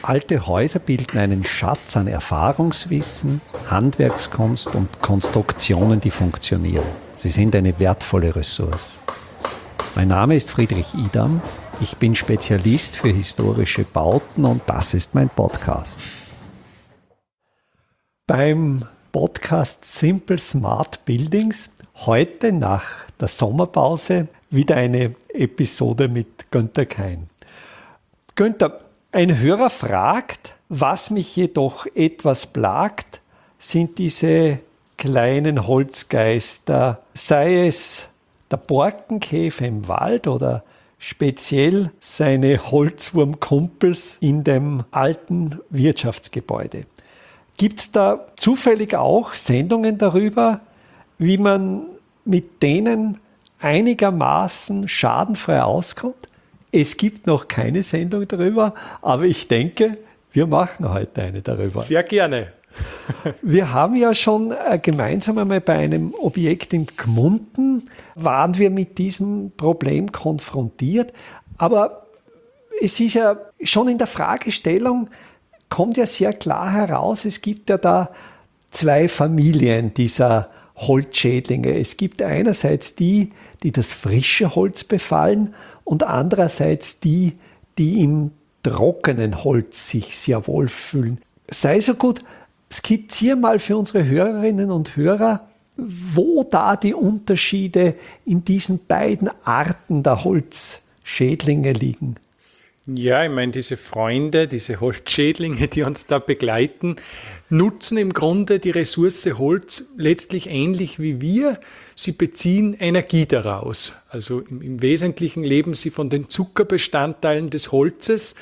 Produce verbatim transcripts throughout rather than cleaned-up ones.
Alte Häuser bilden einen Schatz an Erfahrungswissen, Handwerkskunst und Konstruktionen, die funktionieren. Sie sind eine wertvolle Ressource. Mein Name ist Friedrich Idam. Ich bin Spezialist für historische Bauten und das ist mein Podcast. Beim Podcast Simple Smart Buildings heute nach der Sommerpause wieder eine Episode mit Günther Kein. Günther, ein Hörer fragt, was mich jedoch etwas plagt, sind diese kleinen Holzgeister, sei es der Borkenkäfer im Wald oder speziell seine Holzwurmkumpels in dem alten Wirtschaftsgebäude. Gibt es da zufällig auch Sendungen darüber, wie man mit denen einigermaßen schadenfrei auskommt? Es gibt noch keine Sendung darüber, aber ich denke, wir machen heute eine darüber. Sehr gerne. Wir haben ja schon gemeinsam einmal bei einem Objekt in Gmunden, waren wir mit diesem Problem konfrontiert. Aber es ist ja schon in der Fragestellung, kommt ja sehr klar heraus, es gibt ja da zwei Familien dieser Holzschädlinge. Es gibt einerseits die, die das frische Holz befallen und andererseits die, die im trockenen Holz sich sehr wohl fühlen. Sei so gut, skizziere mal für unsere Hörerinnen und Hörer, wo da die Unterschiede in diesen beiden Arten der Holzschädlinge liegen. Ja, ich meine, diese Freunde, diese Holzschädlinge, die uns da begleiten, nutzen im Grunde die Ressource Holz letztlich ähnlich wie wir. Sie beziehen Energie daraus. Also im, im Wesentlichen leben sie von den Zuckerbestandteilen des Holzes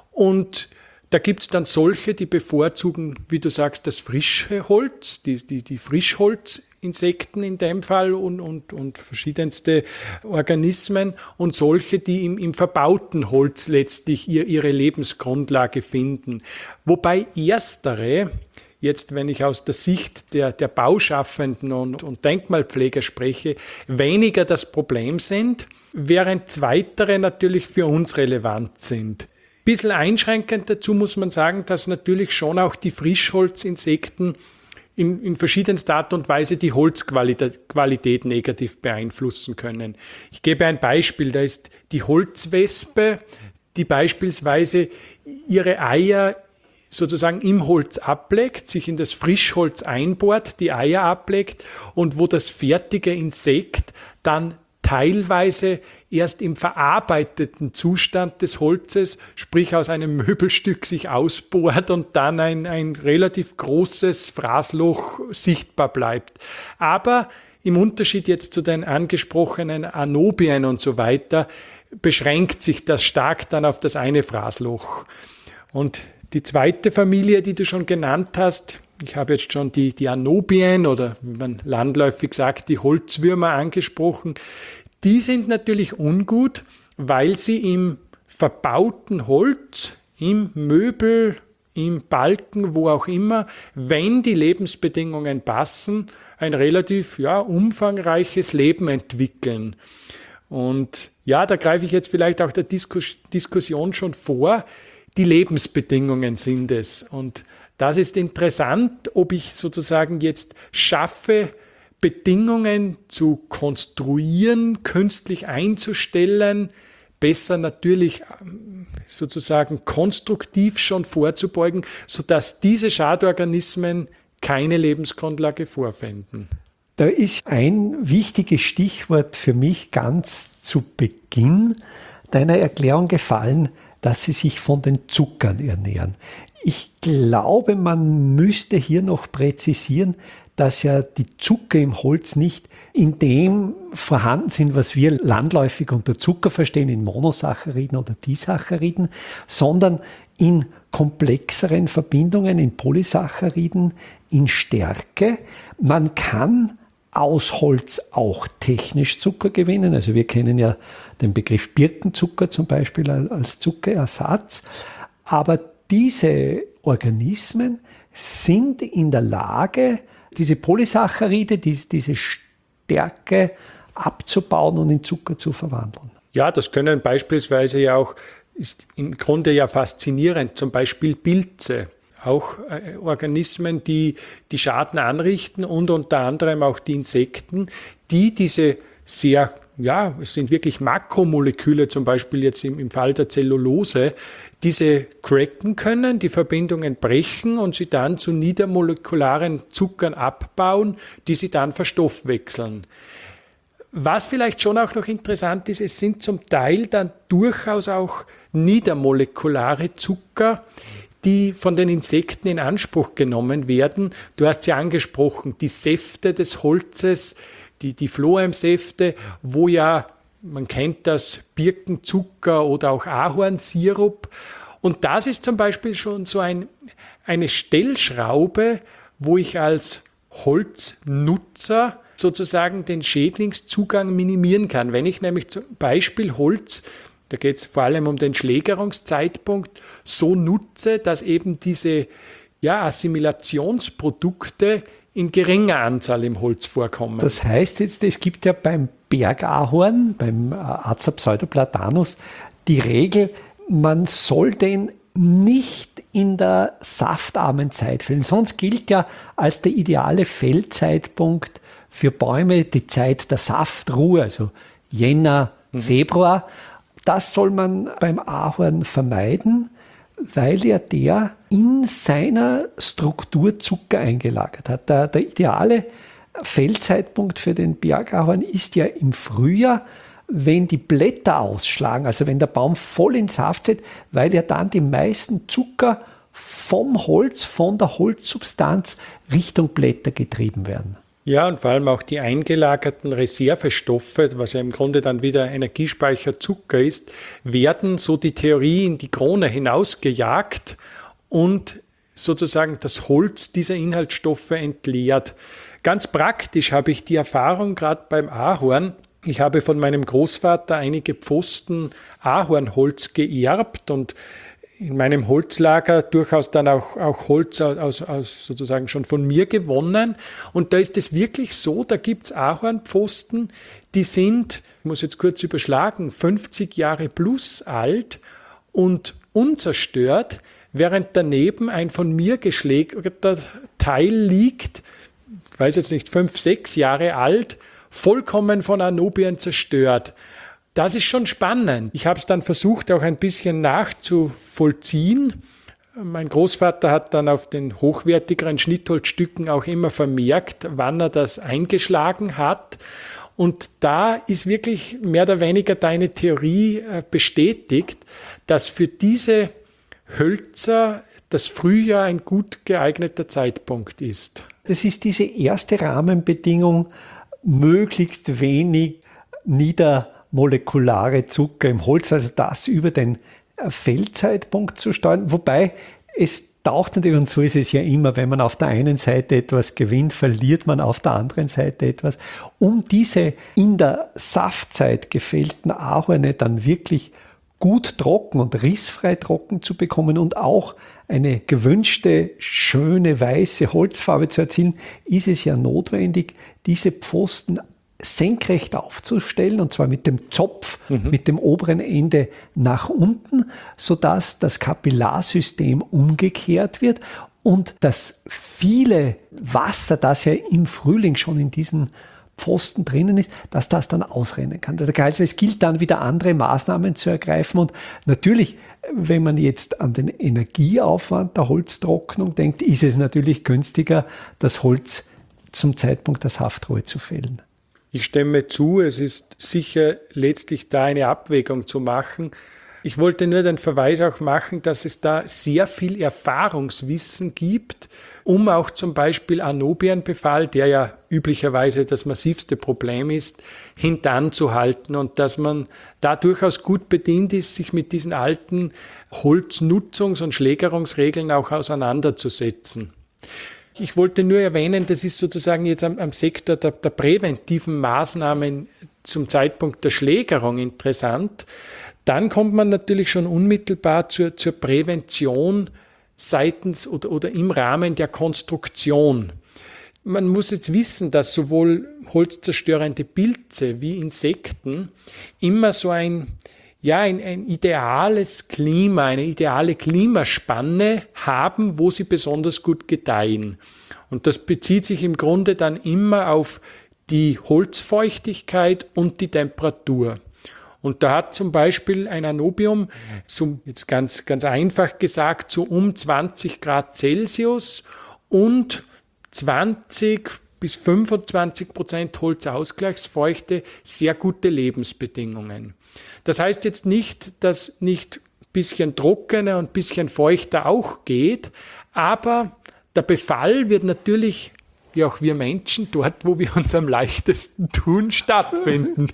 und da gibt es dann solche, die bevorzugen, wie du sagst, das frische Holz, die, die, die Frischholzinsekten in dem Fall und, und, und verschiedenste Organismen und solche, die im, im verbauten Holz letztlich ihr, ihre Lebensgrundlage finden. Wobei erstere, jetzt wenn ich aus der Sicht der, der Bauschaffenden und, und Denkmalpfleger spreche, weniger das Problem sind, während zweitere natürlich für uns relevant sind. Bisschen einschränkend dazu muss man sagen, dass natürlich schon auch die Frischholzinsekten in, in verschiedenster Art und Weise die Holzqualität Qualität negativ beeinflussen können. Ich gebe ein Beispiel, da ist die Holzwespe, die beispielsweise ihre Eier sozusagen im Holz ablegt, sich in das Frischholz einbohrt, die Eier ablegt und wo das fertige Insekt dann teilweise erst im verarbeiteten Zustand des Holzes, sprich aus einem Möbelstück sich ausbohrt und dann ein, ein relativ großes Fraßloch sichtbar bleibt. Aber im Unterschied jetzt zu den angesprochenen Anobien und so weiter, beschränkt sich das stark dann auf das eine Fraßloch. Und die zweite Familie, die du schon genannt hast, ich habe jetzt schon die, die Anobien oder wie man landläufig sagt, die Holzwürmer angesprochen. Die sind natürlich ungut, weil sie im verbauten Holz, im Möbel, im Balken, wo auch immer, wenn die Lebensbedingungen passen, ein relativ ja, umfangreiches Leben entwickeln. Und ja, da greife ich jetzt vielleicht auch der Diskus- Diskussion schon vor. Die Lebensbedingungen sind es. Und das ist interessant, ob ich sozusagen jetzt schaffe, Bedingungen zu konstruieren, künstlich einzustellen, besser natürlich sozusagen konstruktiv schon vorzubeugen, sodass diese Schadorganismen keine Lebensgrundlage vorfinden. Da ist ein wichtiges Stichwort für mich ganz zu Beginn deiner Erklärung gefallen, dass sie sich von den Zuckern ernähren. Ich glaube, man müsste hier noch präzisieren, dass ja die Zucker im Holz nicht in dem vorhanden sind, was wir landläufig unter Zucker verstehen, in Monosacchariden oder Disacchariden, sondern in komplexeren Verbindungen, in Polysacchariden, in Stärke. Man kann aus Holz auch technisch Zucker gewinnen. Also wir kennen ja den Begriff Birkenzucker zum Beispiel als Zuckerersatz. Aber diese Organismen sind in der Lage, diese Polysaccharide, diese, diese Stärke abzubauen und in Zucker zu verwandeln. Ja, das können beispielsweise ja auch ist im Grunde ja faszinierend, zum Beispiel Pilze. Auch äh, Organismen, die, die Schaden anrichten und unter anderem auch die Insekten, die diese sehr, ja, es sind wirklich Makromoleküle, zum Beispiel jetzt im, im Fall der Zellulose, diese cracken können, die Verbindungen brechen und sie dann zu niedermolekularen Zuckern abbauen, die sie dann verstoffwechseln. Was vielleicht schon auch noch interessant ist, es sind zum Teil dann durchaus auch niedermolekulare Zucker, die von den Insekten in Anspruch genommen werden. Du hast ja angesprochen, die Säfte des Holzes, die, die Phloemsäfte, wo ja, man kennt das, Birkenzucker oder auch Ahornsirup. Und das ist zum Beispiel schon so ein, eine Stellschraube, wo ich als Holznutzer sozusagen den Schädlingszugang minimieren kann. Wenn ich nämlich zum Beispiel Holz, da geht es vor allem um den Schlägerungszeitpunkt, so nutze, dass eben diese ja, Assimilationsprodukte in geringer Anzahl im Holz vorkommen. Das heißt jetzt, es gibt ja beim Bergahorn, beim Acer pseudoplatanus, die Regel, man soll den nicht in der saftarmen Zeit fällen. Sonst gilt ja als der ideale Fällzeitpunkt für Bäume die Zeit der Saftruhe, also Jänner, mhm. Februar. Das soll man beim Ahorn vermeiden, weil ja der in seiner Struktur Zucker eingelagert hat. Der, der ideale Fällzeitpunkt für den Bergahorn ist ja im Frühjahr, wenn die Blätter ausschlagen, also wenn der Baum voll in Saft steht, weil ja dann die meisten Zucker vom Holz, von der Holzsubstanz Richtung Blätter getrieben werden. Ja, und vor allem auch die eingelagerten Reservestoffe, was ja im Grunde dann wieder Energiespeicher Zucker ist, werden, so die Theorie, in die Krone hinausgejagt und sozusagen das Holz dieser Inhaltsstoffe entleert. Ganz praktisch habe ich die Erfahrung gerade beim Ahorn. Ich habe von meinem Großvater einige Pfosten Ahornholz geerbt und in meinem Holzlager durchaus dann auch, auch Holz aus, aus sozusagen schon von mir gewonnen. Und da ist es wirklich so, da gibt es Ahornpfosten, die sind, ich muss jetzt kurz überschlagen, fünfzig Jahre plus alt und unzerstört, während daneben ein von mir geschlägerter Teil liegt, ich weiß jetzt nicht, fünf, sechs Jahre alt, vollkommen von Anobien zerstört. Das ist schon spannend. Ich habe es dann versucht, auch ein bisschen nachzuvollziehen. Mein Großvater hat dann auf den hochwertigeren Schnittholzstücken auch immer vermerkt, wann er das eingeschlagen hat. Und da ist wirklich mehr oder weniger deine Theorie bestätigt, dass für diese Hölzer das Frühjahr ein gut geeigneter Zeitpunkt ist. Das ist diese erste Rahmenbedingung, möglichst wenig niedermolekulare Zucker im Holz, also das über den Fällzeitpunkt zu steuern. Wobei es taucht natürlich, und so ist es ja immer, wenn man auf der einen Seite etwas gewinnt, verliert man auf der anderen Seite etwas. Um diese in der Saftzeit gefällten Ahorne dann wirklich gut trocken und rissfrei trocken zu bekommen und auch eine gewünschte, schöne, weiße Holzfarbe zu erzielen, ist es ja notwendig, diese Pfosten senkrecht aufzustellen, und zwar mit dem Zopf, mhm. mit dem oberen Ende nach unten, sodass das Kapillarsystem umgekehrt wird und das viele Wasser, das ja im Frühling schon in diesen Pfosten drinnen ist, dass das dann ausrennen kann. Also es gilt dann wieder andere Maßnahmen zu ergreifen, und natürlich, wenn man jetzt an den Energieaufwand der Holztrocknung denkt, ist es natürlich günstiger, das Holz zum Zeitpunkt der Saftruhe zu fällen. Ich stimme zu, es ist sicher letztlich da eine Abwägung zu machen. Ich wollte nur den Verweis auch machen, dass es da sehr viel Erfahrungswissen gibt, um auch zum Beispiel Anobienbefall, der ja üblicherweise das massivste Problem ist, hintanzuhalten, und dass man da durchaus gut bedient ist, sich mit diesen alten Holznutzungs- und Schlägerungsregeln auch auseinanderzusetzen. Ich wollte nur erwähnen, das ist sozusagen jetzt am, am Sektor der, der präventiven Maßnahmen zum Zeitpunkt der Schlägerung interessant. Dann kommt man natürlich schon unmittelbar zur, zur Prävention seitens oder, oder im Rahmen der Konstruktion. Man muss jetzt wissen, dass sowohl holzzerstörende Pilze wie Insekten immer so ein, ja, ein, ein ideales Klima, eine ideale Klimaspanne haben, wo sie besonders gut gedeihen. Und das bezieht sich im Grunde dann immer auf die Holzfeuchtigkeit und die Temperatur. Und da hat zum Beispiel ein Anobium, so jetzt ganz, ganz einfach gesagt, so um zwanzig Grad Celsius und zwanzig bis fünfundzwanzig Prozent Holzausgleichsfeuchte, sehr gute Lebensbedingungen. Das heißt jetzt nicht, dass nicht ein bisschen trockener und ein bisschen feuchter auch geht, aber der Befall wird natürlich, wie auch wir Menschen, dort, wo wir uns am leichtesten tun, stattfinden.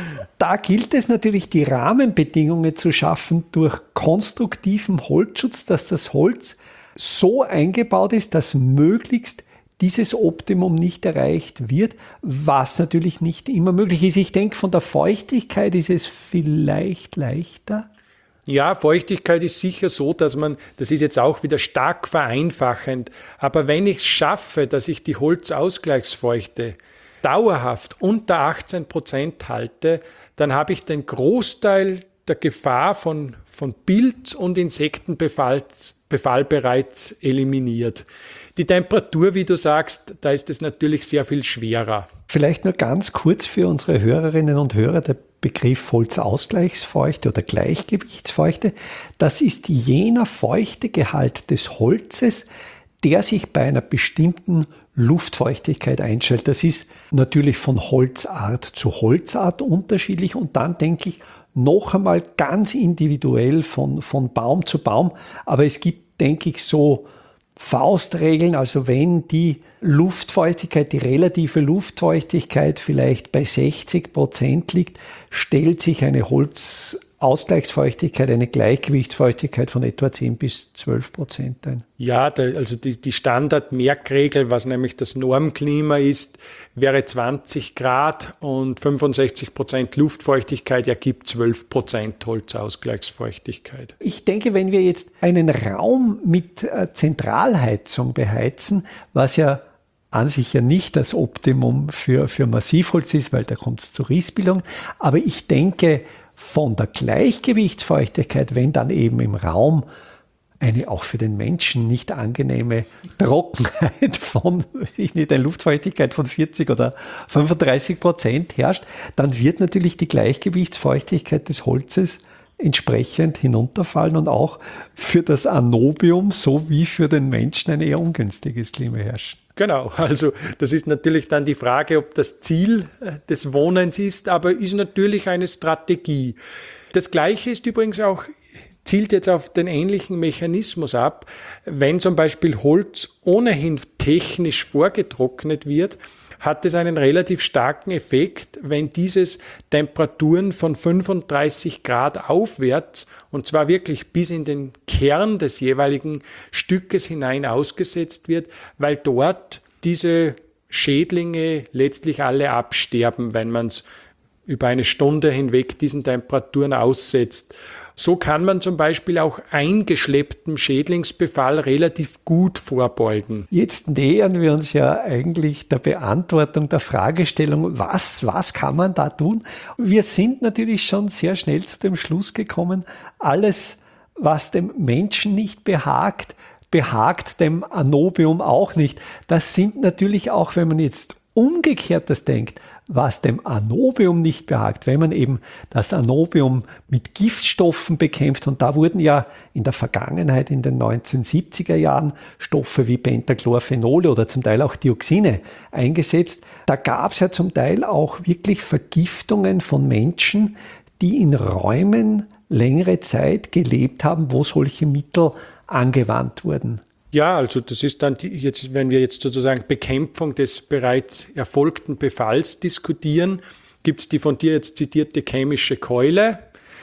Da gilt es natürlich, die Rahmenbedingungen zu schaffen durch konstruktiven Holzschutz, dass das Holz so eingebaut ist, dass möglichst dieses Optimum nicht erreicht wird, was natürlich nicht immer möglich ist. Ich denke, von der Feuchtigkeit ist es vielleicht leichter. Ja, Feuchtigkeit ist sicher so, dass man, das ist jetzt auch wieder stark vereinfachend, aber wenn ich es schaffe, dass ich die Holzausgleichsfeuchte dauerhaft unter achtzehn Prozent halte, dann habe ich den Großteil der Gefahr von, von Pilz- und Insektenbefall Befall bereits eliminiert. Die Temperatur, wie du sagst, da ist es natürlich sehr viel schwerer. Vielleicht nur ganz kurz für unsere Hörerinnen und Hörer der Begriff Holzausgleichsfeuchte oder Gleichgewichtsfeuchte. Das ist jener Feuchtegehalt des Holzes, der sich bei einer bestimmten Luftfeuchtigkeit einstellt. Das ist natürlich von Holzart zu Holzart unterschiedlich und dann denke ich noch einmal ganz individuell von, von Baum zu Baum. Aber es gibt, denke ich, so Faustregeln, also wenn die Luftfeuchtigkeit, die relative Luftfeuchtigkeit vielleicht bei sechzig Prozent liegt, stellt sich eine Holzausgleichsfeuchtigkeit, eine Gleichgewichtsfeuchtigkeit von etwa zehn bis zwölf Prozent ein. Ja, da, also die, die Standardmerkregel, was nämlich das Normklima ist, wäre zwanzig Grad und fünfundsechzig Prozent Luftfeuchtigkeit ergibt zwölf Prozent Holzausgleichsfeuchtigkeit. Ich denke, wenn wir jetzt einen Raum mit Zentralheizung beheizen, was ja an sich ja nicht das Optimum für, für Massivholz ist, weil da kommt es zur Rissbildung. Aber ich denke, von der Gleichgewichtsfeuchtigkeit, wenn dann eben im Raum eine auch für den Menschen nicht angenehme Trockenheit von, weiß ich nicht, eine Luftfeuchtigkeit von vierzig oder fünfunddreißig Prozent herrscht, dann wird natürlich die Gleichgewichtsfeuchtigkeit des Holzes entsprechend hinunterfallen und auch für das Anobium sowie für den Menschen ein eher ungünstiges Klima herrschen. Genau, also das ist natürlich dann die Frage, ob das Ziel des Wohnens ist, aber ist natürlich eine Strategie. Das Gleiche ist übrigens auch, zielt jetzt auf den ähnlichen Mechanismus ab, wenn zum Beispiel Holz ohnehin technisch vorgetrocknet wird, hat es einen relativ starken Effekt, wenn dieses Temperaturen von fünfunddreißig Grad aufwärts, und zwar wirklich bis in den Kern des jeweiligen Stückes hinein ausgesetzt wird, weil dort diese Schädlinge letztlich alle absterben, wenn man es über eine Stunde hinweg diesen Temperaturen aussetzt. So kann man zum Beispiel auch eingeschlepptem Schädlingsbefall relativ gut vorbeugen. Jetzt nähern wir uns ja eigentlich der Beantwortung der Fragestellung, was, was kann man da tun? Wir sind natürlich schon sehr schnell zu dem Schluss gekommen, alles, was dem Menschen nicht behagt, behagt dem Anobium auch nicht. Das sind natürlich auch, wenn man jetzt umgekehrt das denkt, was dem Anobium nicht behagt, wenn man eben das Anobium mit Giftstoffen bekämpft, und da wurden ja in der Vergangenheit, in den neunzehnhundertsiebziger Jahren, Stoffe wie Pentachlorphenole oder zum Teil auch Dioxine eingesetzt. Da gab es ja zum Teil auch wirklich Vergiftungen von Menschen, die in Räumen längere Zeit gelebt haben, wo solche Mittel angewandt wurden. Ja, also das ist dann, die, jetzt, wenn wir jetzt sozusagen Bekämpfung des bereits erfolgten Befalls diskutieren, gibt es die von dir jetzt zitierte chemische Keule,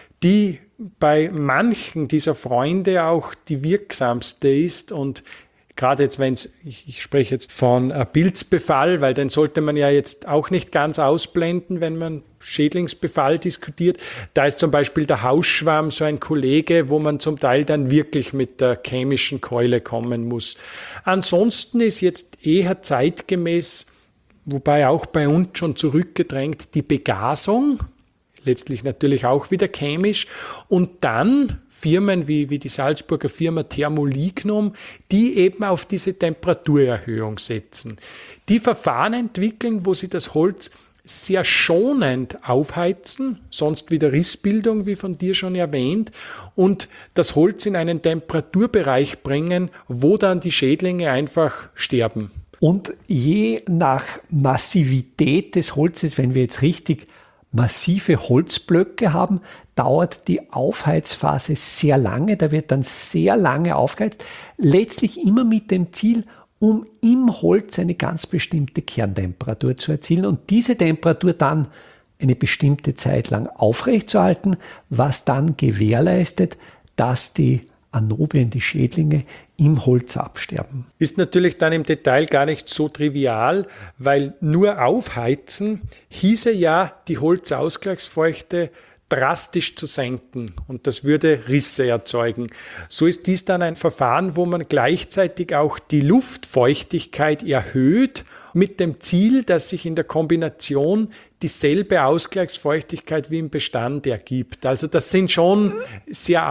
die bei manchen dieser Freunde auch die wirksamste ist. Und gerade jetzt, wenn es, ich, ich spreche jetzt von äh, Pilzbefall, weil den sollte man ja jetzt auch nicht ganz ausblenden, wenn man Schädlingsbefall diskutiert. Da ist zum Beispiel der Hausschwamm so ein Kollege, wo man zum Teil dann wirklich mit der chemischen Keule kommen muss. Ansonsten ist jetzt eher zeitgemäß, wobei auch bei uns schon zurückgedrängt, die Begasung. letztlich natürlich auch wieder chemisch. Und dann Firmen wie, wie die Salzburger Firma Thermolignum, die eben auf diese Temperaturerhöhung setzen. Die Verfahren entwickeln, wo sie das Holz sehr schonend aufheizen, sonst wieder Rissbildung, wie von dir schon erwähnt, und das Holz in einen Temperaturbereich bringen, wo dann die Schädlinge einfach sterben. Und je nach Massivität des Holzes, wenn wir jetzt richtig massive Holzblöcke haben, dauert die Aufheizphase sehr lange, da wird dann sehr lange aufgeheizt, letztlich immer mit dem Ziel, um im Holz eine ganz bestimmte Kerntemperatur zu erzielen und diese Temperatur dann eine bestimmte Zeit lang aufrechtzuerhalten, was dann gewährleistet, dass die Anobien, die Schädlinge, im Holz absterben. Ist natürlich dann im Detail gar nicht so trivial, weil nur aufheizen hieße ja, die Holzausgleichsfeuchte drastisch zu senken und das würde Risse erzeugen. So ist dies dann ein Verfahren, wo man gleichzeitig auch die Luftfeuchtigkeit erhöht, mit dem Ziel, dass sich in der Kombination dieselbe Ausgleichsfeuchtigkeit wie im Bestand ergibt. Also das sind schon sehr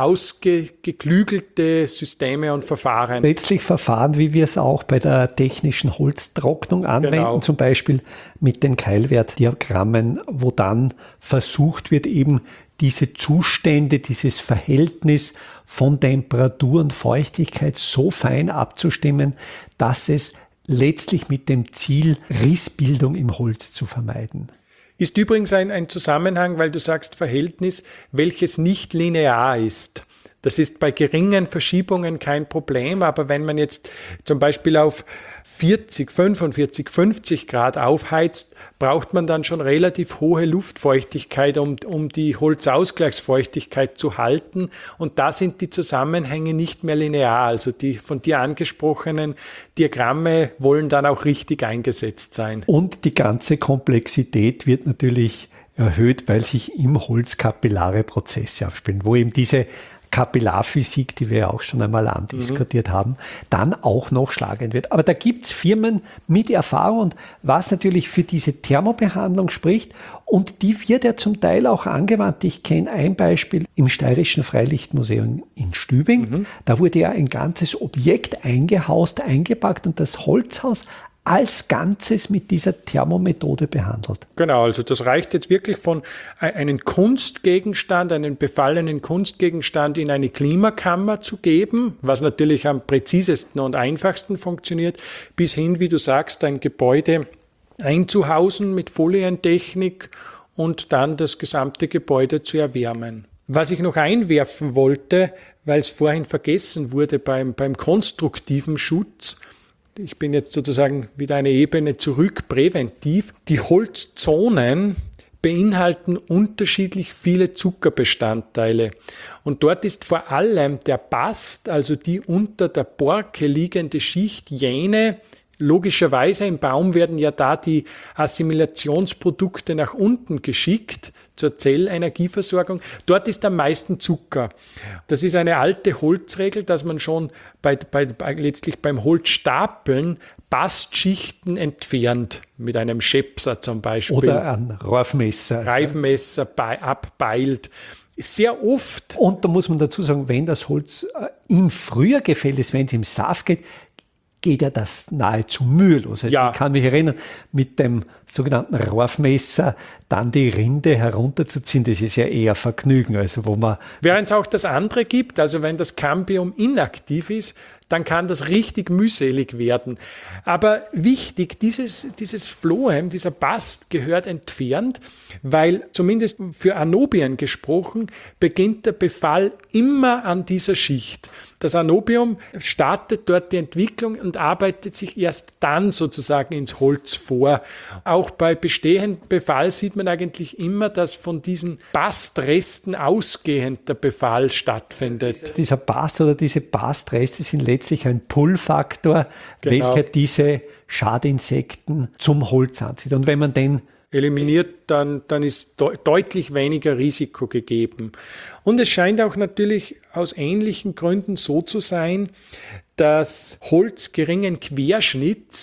ausgeklügelte Systeme und Verfahren. Letztlich Verfahren, wie wir es auch bei der technischen Holztrocknung anwenden, Genau. Zum Beispiel mit den Keilwertdiagrammen, wo dann versucht wird, eben diese Zustände, dieses Verhältnis von Temperatur und Feuchtigkeit so fein abzustimmen, dass es letztlich mit dem Ziel, Rissbildung im Holz zu vermeiden. Ist übrigens ein, ein Zusammenhang, weil du sagst Verhältnis, welches nicht linear ist. Das ist bei geringen Verschiebungen kein Problem, aber wenn man jetzt zum Beispiel auf vierzig, fünfundvierzig, fünfzig Grad aufheizt, braucht man dann schon relativ hohe Luftfeuchtigkeit, um, um die Holzausgleichsfeuchtigkeit zu halten. Und da sind die Zusammenhänge nicht mehr linear. Also die von dir angesprochenen Diagramme wollen dann auch richtig eingesetzt sein. Und die ganze Komplexität wird natürlich erhöht, weil sich im Holz kapillare Prozesse abspielen, wo eben diese Kapillarphysik, die wir ja auch schon einmal andiskutiert mhm. haben, dann auch noch schlagend wird. Aber da gibt es Firmen mit Erfahrung und was natürlich für diese Thermobehandlung spricht und die wird ja zum Teil auch angewandt. Ich kenne ein Beispiel im Steirischen Freilichtmuseum in Stübing. Mhm. Da wurde ja ein ganzes Objekt eingehaust, eingepackt und das Holzhaus als Ganzes mit dieser Thermomethode behandelt. Genau, also das reicht jetzt wirklich von einem Kunstgegenstand, einen befallenen Kunstgegenstand in eine Klimakammer zu geben, was natürlich am präzisesten und einfachsten funktioniert, bis hin, wie du sagst, ein Gebäude einzuhausen mit Folientechnik und dann das gesamte Gebäude zu erwärmen. Was ich noch einwerfen wollte, weil es vorhin vergessen wurde beim, beim konstruktiven Schutz, ich bin jetzt sozusagen wieder eine Ebene zurück, präventiv. Die Holzzonen beinhalten unterschiedlich viele Zuckerbestandteile. Und dort ist vor allem der Bast, also die unter der Borke liegende Schicht, jene, logischerweise im Baum werden ja da die Assimilationsprodukte nach unten geschickt zur Zellenergieversorgung. Dort ist am meisten Zucker. Das ist eine alte Holzregel, dass man schon bei, bei, bei, letztlich beim Holzstapeln Bastschichten entfernt, mit einem Schepser zum Beispiel. Oder ein Reifmesser. Reifmesser bei, abbeilt. Sehr oft. Und da muss man dazu sagen, wenn das Holz im Frühjahr gefällt ist, wenn es im Saft geht, geht ja das nahezu mühelos. Also ja. Ich kann mich erinnern, mit dem sogenannten Reifmesser dann die Rinde herunterzuziehen, das ist ja eher Vergnügen. Also wo man Während es auch das andere gibt, also wenn das Cambium inaktiv ist, dann kann das richtig mühselig werden. Aber wichtig, dieses, dieses Phloem, dieser Bast gehört entfernt, weil zumindest für Anobien gesprochen, beginnt der Befall immer an dieser Schicht. Das Anobium startet dort die Entwicklung und arbeitet sich erst dann sozusagen ins Holz vor. Auch bei bestehendem Befall sieht man eigentlich immer, dass von diesen Bastresten ausgehend der Befall stattfindet. Dieser Bast oder diese Bastreste sind letztlich ein Pull-Faktor, Genau. welcher diese Schadinsekten zum Holz anzieht. Und wenn man den eliminiert, dann, dann ist de- deutlich weniger Risiko gegeben. Und es scheint auch natürlich aus ähnlichen Gründen so zu sein, dass Holz geringen Querschnitts,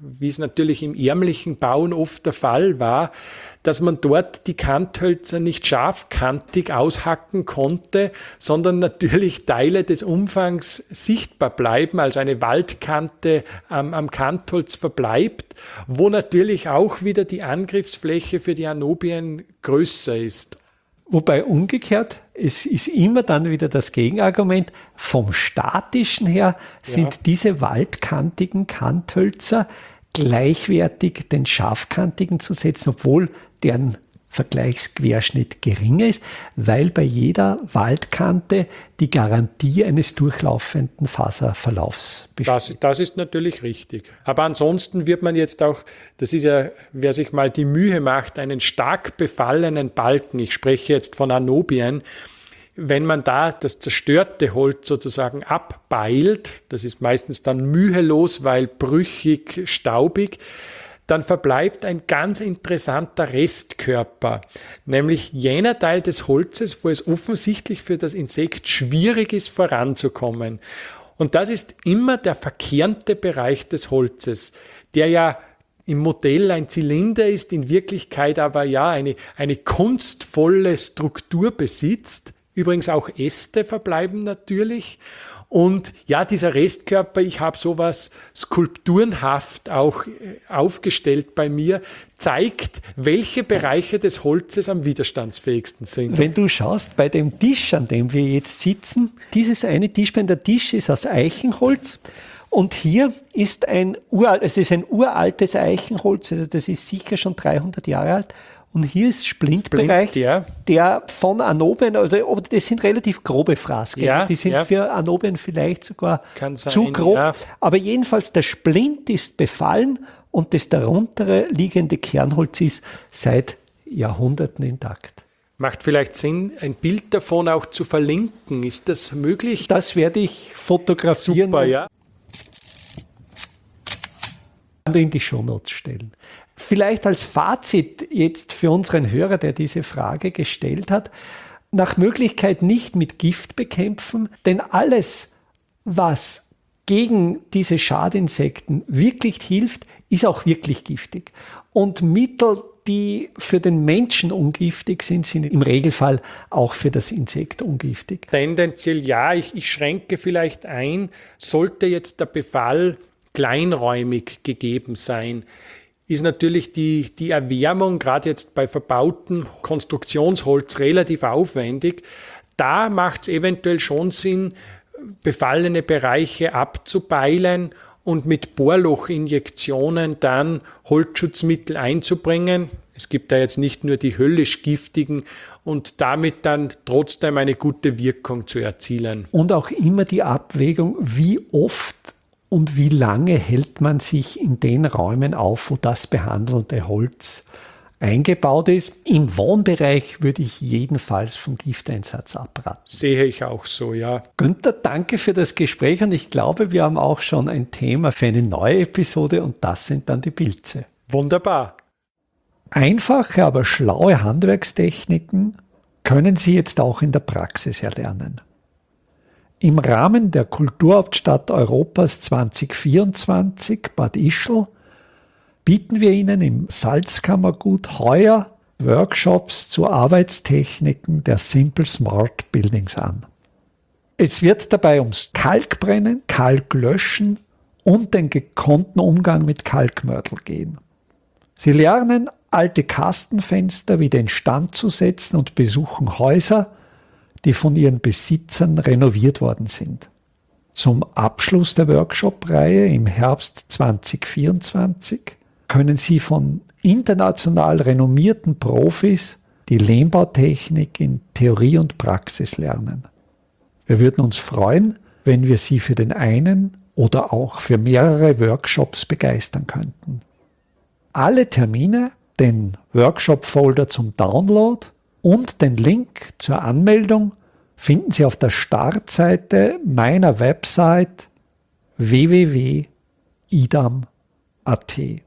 wie es natürlich im ärmlichen Bauen oft der Fall war, dass man dort die Kanthölzer nicht scharfkantig aushacken konnte, sondern natürlich Teile des Umfangs sichtbar bleiben, also eine Waldkante am, am Kantholz verbleibt, wo natürlich auch wieder die Angriffsfläche für die Anobien größer ist. Wobei umgekehrt, es ist immer dann wieder das Gegenargument, vom Statischen her sind Ja. diese waldkantigen Kanthölzer gleichwertig den scharfkantigen zu setzen, obwohl deren Vergleichsquerschnitt geringer ist, weil bei jeder Waldkante die Garantie eines durchlaufenden Faserverlaufs besteht. Das, das ist natürlich richtig. Aber ansonsten wird man jetzt auch, das ist ja, wer sich mal die Mühe macht, einen stark befallenen Balken, ich spreche jetzt von Anobien, wenn man da das zerstörte Holz sozusagen abbeilt, das ist meistens dann mühelos, weil brüchig, staubig, dann verbleibt ein ganz interessanter Restkörper, nämlich jener Teil des Holzes, wo es offensichtlich für das Insekt schwierig ist, voranzukommen. Und das ist immer der verkernte Bereich des Holzes, der ja im Modell ein Zylinder ist, in Wirklichkeit aber ja eine, eine kunstvolle Struktur besitzt. Übrigens auch Äste verbleiben natürlich. Und ja, dieser Restkörper, ich habe sowas skulpturenhaft auch aufgestellt bei mir, zeigt, welche Bereiche des Holzes am widerstandsfähigsten sind. Wenn du schaust, bei dem Tisch, an dem wir jetzt sitzen, dieses eine Tischbein, der Tisch ist aus Eichenholz. Und hier ist ein uralt, es ist ein uraltes Eichenholz, also das ist sicher schon dreihundert Jahre alt. Und hier ist Splintbereich, Splint, ja. der von Anobien, also das sind relativ grobe Fraßgänge, Ja, die sind ja. für Anobien vielleicht sogar Kann sein, zu grob. ja. Aber jedenfalls der Splint ist befallen und das darunter liegende Kernholz ist seit Jahrhunderten intakt. Macht vielleicht Sinn, ein Bild davon auch zu verlinken. Ist das möglich? Das werde ich fotografieren Super, ja. und in die Shownotes stellen. Vielleicht als Fazit jetzt für unseren Hörer, der diese Frage gestellt hat, nach Möglichkeit nicht mit Gift bekämpfen, denn alles, was gegen diese Schadinsekten wirklich hilft, ist auch wirklich giftig. Und Mittel, die für den Menschen ungiftig sind, sind im Regelfall auch für das Insekt ungiftig. Tendenziell ja, ich, ich schränke vielleicht ein, sollte jetzt der Befall kleinräumig gegeben sein, ist natürlich die, die Erwärmung, gerade jetzt bei verbautem Konstruktionsholz, relativ aufwendig. Da macht es eventuell schon Sinn, befallene Bereiche abzubeilen und mit Bohrlochinjektionen dann Holzschutzmittel einzubringen. Es gibt da jetzt nicht nur die höllisch giftigen und damit dann trotzdem eine gute Wirkung zu erzielen. Und auch immer die Abwägung, wie oft und wie lange hält man sich in den Räumen auf, wo das behandelte Holz eingebaut ist. Im Wohnbereich würde ich jedenfalls vom Gifteinsatz abraten. Sehe ich auch so, ja. Günther, danke für das Gespräch und ich glaube, wir haben auch schon ein Thema für eine neue Episode und das sind dann die Pilze. Wunderbar. Einfache, aber schlaue Handwerkstechniken können Sie jetzt auch in der Praxis erlernen. Im Rahmen der Kulturhauptstadt Europas zwanzig vierundzwanzig, Bad Ischl, bieten wir Ihnen im Salzkammergut heuer Workshops zu Arbeitstechniken der Simple Smart Buildings an. Es wird dabei ums Kalkbrennen, Kalklöschen und den gekonnten Umgang mit Kalkmörtel gehen. Sie lernen, alte Kastenfenster wieder instand zu setzen und besuchen Häuser, die von ihren Besitzern renoviert worden sind. Zum Abschluss der Workshop-Reihe im Herbst zwanzig vierundzwanzig können Sie von international renommierten Profis die Lehmbautechnik in Theorie und Praxis lernen. Wir würden uns freuen, wenn wir Sie für den einen oder auch für mehrere Workshops begeistern könnten. Alle Termine, den Workshop-Folder zum Download und den Link zur Anmeldung finden Sie auf der Startseite meiner Website w w w punkt idam punkt a t.